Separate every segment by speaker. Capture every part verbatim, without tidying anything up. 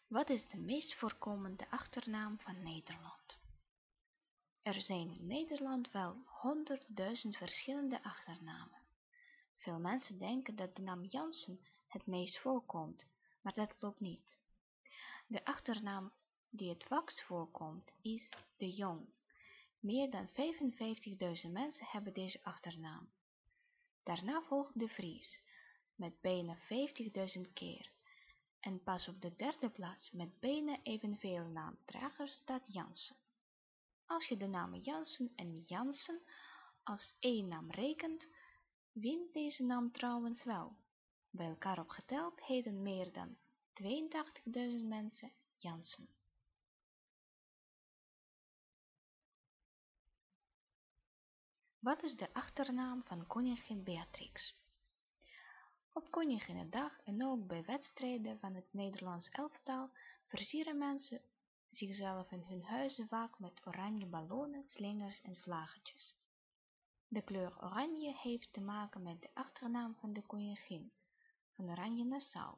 Speaker 1: Wat is de meest voorkomende achternaam van Nederland? Er zijn in Nederland wel honderdduizend verschillende achternamen. Veel mensen denken dat de naam Jansen het meest voorkomt, maar dat klopt niet. De achternaam die het vaakst voorkomt is de Jong. Meer dan vijfenvijftigduizend mensen hebben deze achternaam. Daarna volgt de Vries, met bijna vijftigduizend keer. En pas op de derde plaats met bijna evenveel naamdragers staat Jansen. Als je de namen Jansen en Jansen als één naam rekent, wint deze naam trouwens wel. Bij elkaar opgeteld heten meer dan tweeëntachtigduizend mensen Jansen. Wat is de achternaam van koningin Beatrix? Op Koninginnedag en ook bij wedstrijden van het Nederlands elftal versieren mensen zichzelf in hun huizen vaak met oranje ballonnen, slingers en vlaggetjes. De kleur oranje heeft te maken met de achternaam van de koningin, van Oranje-Nassau.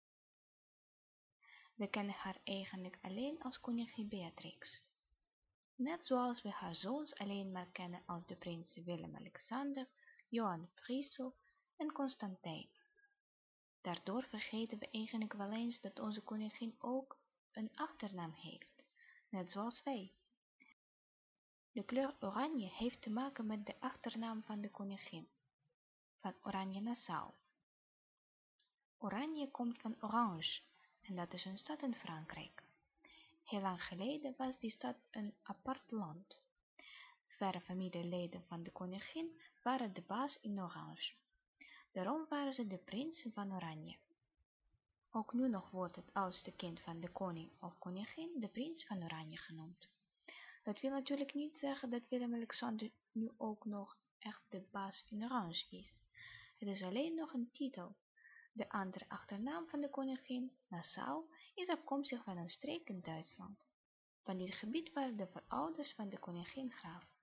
Speaker 1: We kennen haar eigenlijk alleen als koningin Beatrix. Net zoals we haar zoons alleen maar kennen als de prinsen Willem-Alexander, Johan Friso en Constantijn. Daardoor vergeten we eigenlijk wel eens dat onze koningin ook een achternaam heeft, net zoals wij. De kleur oranje heeft te maken met de achternaam van de koningin, van Oranje-Nassau. Oranje komt van Orange en dat is een stad in Frankrijk. Heel lang geleden was die stad een apart land. Verre familieleden van de koningin waren de baas in Orange. Daarom waren ze de prinsen van Oranje. Ook nu nog wordt het oudste kind van de koning of koningin de prins van Oranje genoemd. Dat wil natuurlijk niet zeggen dat Willem-Alexander nu ook nog echt de baas in Orange is. Het is alleen nog een titel. De andere achternaam van de koningin, Nassau, is afkomstig van een streek in Duitsland. Van dit gebied waar de voorouders van de koningin graaf.